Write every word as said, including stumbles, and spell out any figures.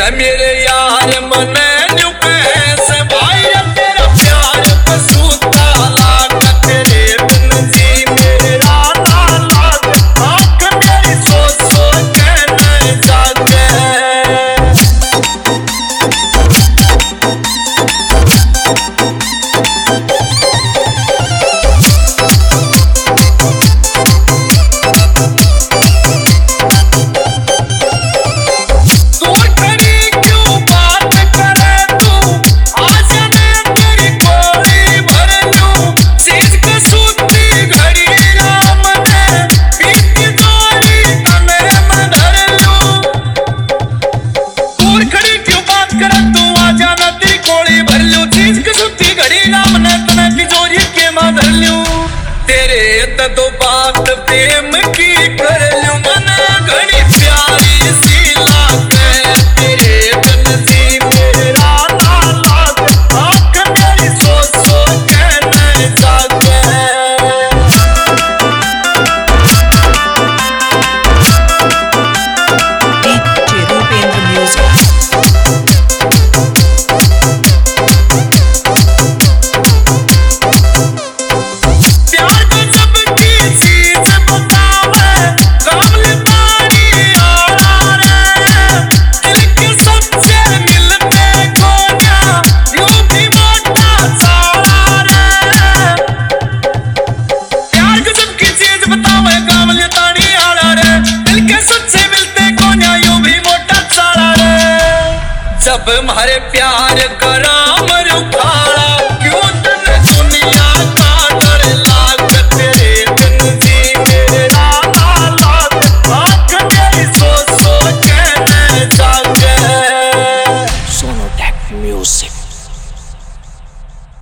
मेरे यार मने न्यू कैसे भाई तेरा प्यार पसूता लाग तेरे बिन जी मेरा ना लाग आँख मेरी सोच सोच के न जागे। तेरे तो बात प्रेम की कर लूं मन घड़ी प्यारी सी लागे तेरे बिन जी मेरा ना लागे आँख मेरी सोच सोच के न जागे। D J Rupendra Music। जब हमारे प्यार करा